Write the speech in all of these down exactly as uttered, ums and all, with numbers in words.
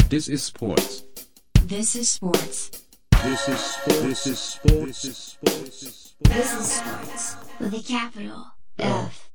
This is sports. This is sports. This is sports. This is sports. This is sports. This is sports with a capital F.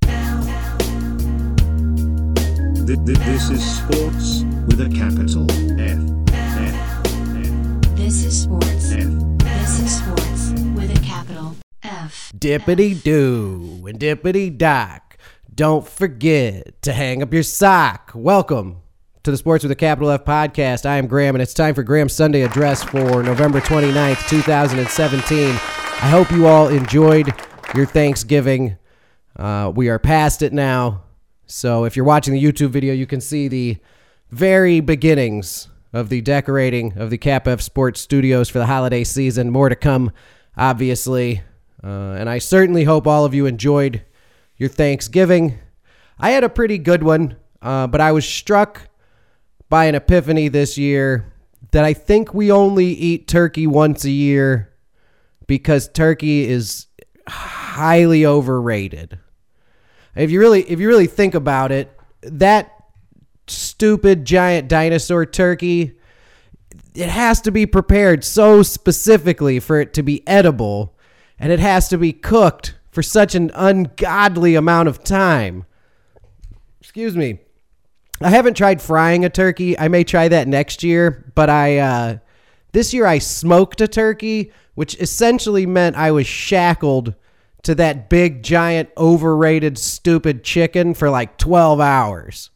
Th- th- This is sports with a capital F. F. F. This is sports. F. This is sports with a capital F. Dippity doo and dippity dock. Don't forget to hang up your sock. Welcome to the Sports with a Capital F podcast. I am Graham, and it's time for Graham's Sunday address for November twenty-ninth, twenty seventeen. I hope you all enjoyed your Thanksgiving. Uh, we are past it now. So if you're watching the YouTube video, you can see the very beginnings of the decorating of the Cap F Sports Studios for the holiday season. More to come, obviously. Uh, and I certainly hope all of you enjoyed your Thanksgiving. I had a pretty good one, uh, but I was struck by an epiphany this year that I think we only eat turkey once a year because turkey is highly overrated. If you really, if you really think about it, that stupid giant dinosaur turkey, it has to be prepared so specifically for it to be edible, and it has to be cooked for such an ungodly amount of time. Excuse me. I haven't tried frying a turkey. I may try that next year, but I uh, this year I smoked a turkey, which essentially meant I was shackled to that big, giant, overrated, stupid chicken for like twelve hours.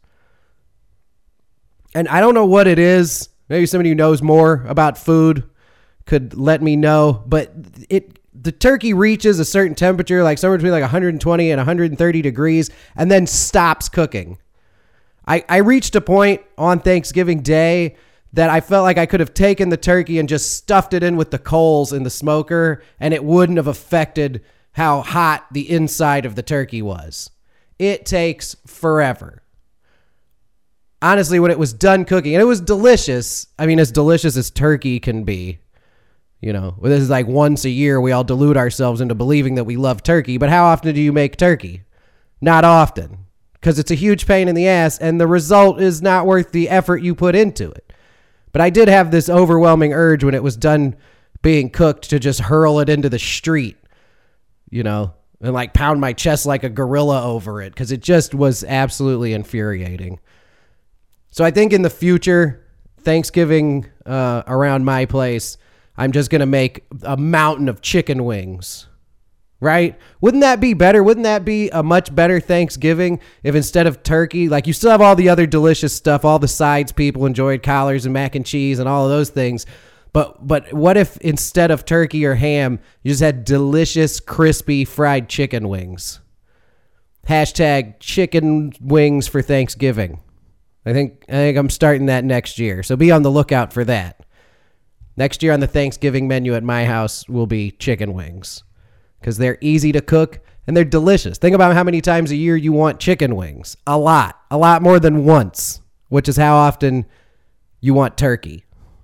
And I don't know what it is. Maybe somebody who knows more about food could let me know, but it the turkey reaches a certain temperature, like somewhere between like one hundred twenty and one hundred thirty degrees, and then stops cooking. I, I reached a point on Thanksgiving Day that I felt like I could have taken the turkey and just stuffed it in with the coals in the smoker, and it wouldn't have affected how hot the inside of the turkey was. It takes forever. Honestly, when it was done cooking, and it was delicious. I mean, as delicious as turkey can be. You know, this is like once a year we all delude ourselves into believing that we love turkey, but how often do you make turkey? Not often. Because it's a huge pain in the ass, and the result is not worth the effort you put into it. But I did have this overwhelming urge when it was done being cooked to just hurl it into the street, you know, and like pound my chest like a gorilla over it, because it just was absolutely infuriating. So I think in the future, Thanksgiving uh, around my place, I'm just going to make a mountain of chicken wings. Right? Wouldn't that be better? Wouldn't that be a much better Thanksgiving if instead of turkey, like you still have all the other delicious stuff, all the sides people enjoyed, collards and mac and cheese and all of those things. But but what if instead of turkey or ham, you just had delicious, crispy fried chicken wings? Hashtag chicken wings for Thanksgiving. I think I think I'm starting that next year. So be on the lookout for that. Next year on the Thanksgiving menu at my house will be chicken wings. Because they're easy to cook and they're delicious. Think about how many times a year you want chicken wings. A lot. A lot more than once, which is how often you want turkey.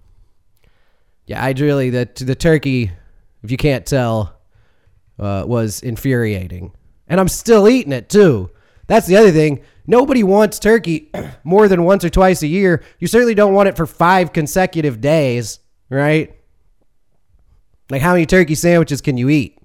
Yeah, I really, the, the turkey, if you can't tell, uh, was infuriating. And I'm still eating it, too. That's the other thing. Nobody wants turkey more than once or twice a year. You certainly don't want it for five consecutive days, right? Like, how many turkey sandwiches can you eat?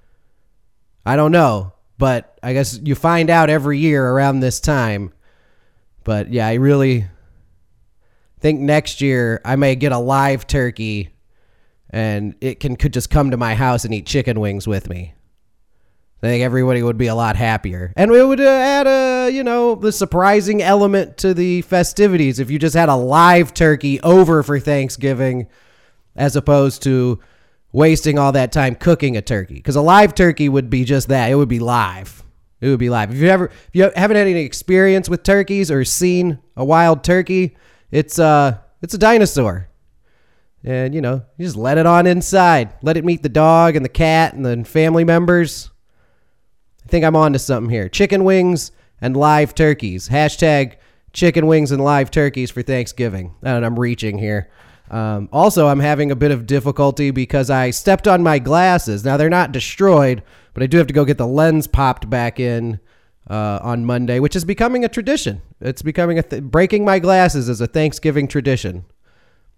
I don't know, but I guess you find out every year around this time. But yeah, I really think next year I may get a live turkey and it can could just come to my house and eat chicken wings with me. I think everybody would be a lot happier. And it would uh, add a, you know, the surprising element to the festivities if you just had a live turkey over for Thanksgiving as opposed to wasting all that time cooking a turkey, because a live turkey would be just that. It would be live. It would be live. If you ever, if you haven't had any experience with turkeys or seen a wild turkey, it's uh, it's a dinosaur, and you know, you just let it on inside, let it meet the dog and the cat and the family members. I think I'm on to something here. Chicken wings and live turkeys. Hashtag chicken wings and live turkeys for Thanksgiving. And I'm reaching here. Um, also, I'm having a bit of difficulty because I stepped on my glasses. Now, they're not destroyed, but I do have to go get the lens popped back in uh, on Monday, which is becoming a tradition. It's becoming a th- breaking my glasses is a Thanksgiving tradition.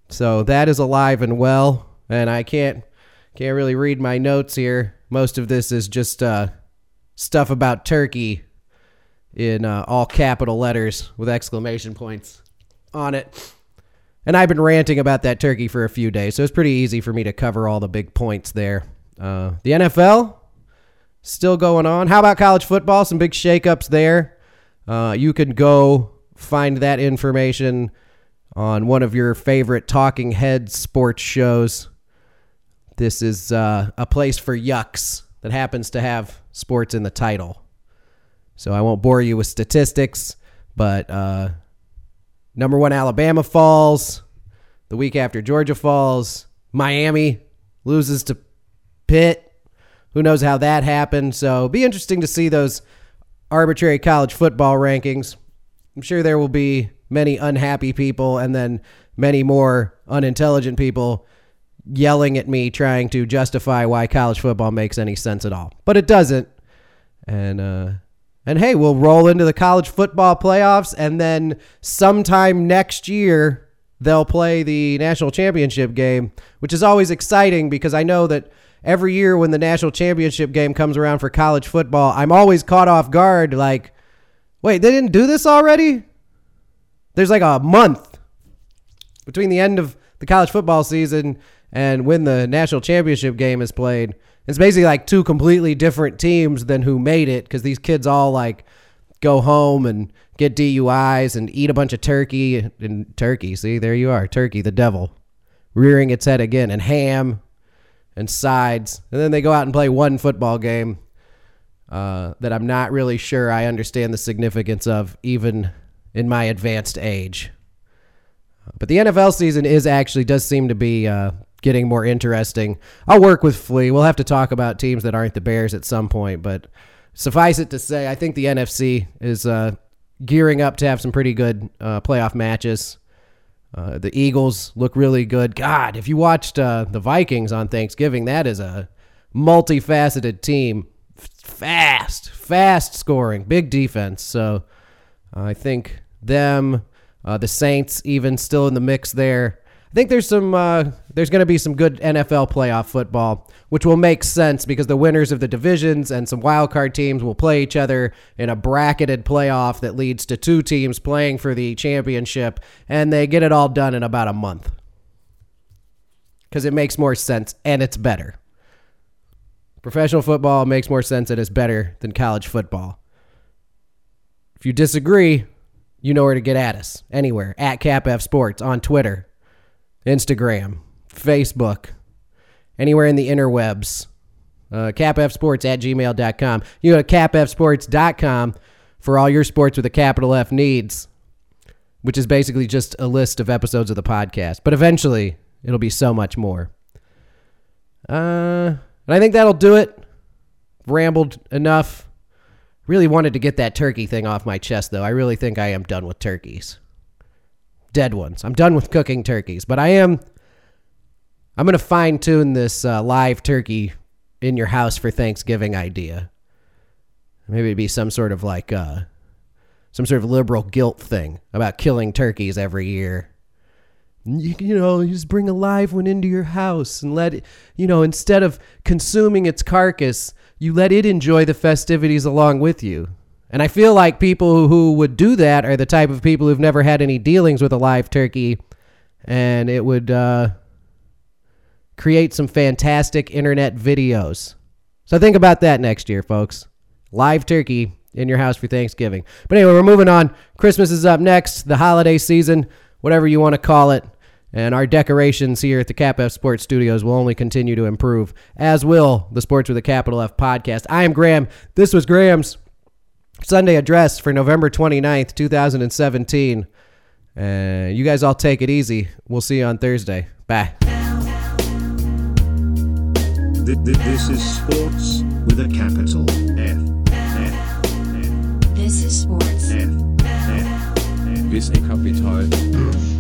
So that is alive and well, and I can't can't really read my notes here. Most of this is just uh, stuff about Turkey in uh, all capital letters with exclamation points on it. And I've been ranting about that turkey for a few days, so it's pretty easy for me to cover all the big points there. Uh, the N F L, still going on. How about college football? Some big shakeups there. Uh, you can go find that information on one of your favorite talking head sports shows. This is uh, a place for yucks that happens to have sports in the title. So I won't bore you with statistics, but uh, number one Alabama falls. The week after Georgia falls. Miami loses to Pitt. Who knows how that happened? So it'll be interesting to see those arbitrary college football rankings. I'm sure there will be many unhappy people and then many more unintelligent people yelling at me trying to justify why college football makes any sense at all. But it doesn't. And uh, and hey, we'll roll into the college football playoffs, and then sometime next year they'll play the national championship game, which is always exciting because I know that every year when the national championship game comes around for college football, I'm always caught off guard like, wait, they didn't do this already? There's like a month between the end of the college football season and when the national championship game is played. It's basically like two completely different teams than who made it, because these kids all like go home and get D U Is and eat a bunch of turkey and turkey. See, there you are. Turkey, the devil, rearing its head again, and ham and sides. And then they go out and play one football game uh, that I'm not really sure I understand the significance of, even in my advanced age. But the N F L season is actually does seem to be uh, getting more interesting. I'll work with Flea. We'll have to talk about teams that aren't the Bears at some point, but suffice it to say, I think the N F C is uh, gearing up to have some pretty good uh, playoff matches. Uh, the Eagles look really good. God, if you watched uh, the Vikings on Thanksgiving, that is a multifaceted team. Fast, fast scoring, big defense. So uh, I think them, uh, the Saints even still in the mix there. I think there's some, uh, there's going to be some good N F L playoff football, which will make sense because the winners of the divisions and some wild card teams will play each other in a bracketed playoff that leads to two teams playing for the championship, and they get it all done in about a month because it makes more sense and it's better. Professional football makes more sense and is better than college football. If you disagree, you know where to get at us. Anywhere. At CapF Sports on Twitter, Instagram, Facebook, anywhere in the interwebs. Uh, CapFsports at gmail dot com. You go to cap f sports dot com for all your sports with a capital F needs, which is basically just a list of episodes of the podcast. But eventually, it'll be so much more. Uh, and I think that'll do it. Rambled enough. Really wanted to get that turkey thing off my chest, though. I really think I am done with turkeys. Dead ones. I'm done with cooking turkeys, but I am I'm going to fine tune this uh, live turkey in your house for Thanksgiving idea. Maybe it'd be some sort of like uh, some sort of liberal guilt thing about killing turkeys every year. You, you know, you just bring a live one into your house and let it, you know, instead of consuming its carcass, you let it enjoy the festivities along with you. And I feel like people who would do that are the type of people who've never had any dealings with a live turkey, and it would uh, create some fantastic internet videos. So think about that next year, folks. Live turkey in your house for Thanksgiving. But anyway, we're moving on. Christmas is up next, the holiday season, whatever you want to call it. And our decorations here at the CapF Sports Studios will only continue to improve, as will the Sports with a Capital F podcast. I am Graham. This was Graham's Sunday address for November twenty-ninth, twenty seventeen. Uh, you guys all take it easy. We'll see you on Thursday. Bye. This is Sports with a capital F. F. F. This is Sports. F. F. F. With a capital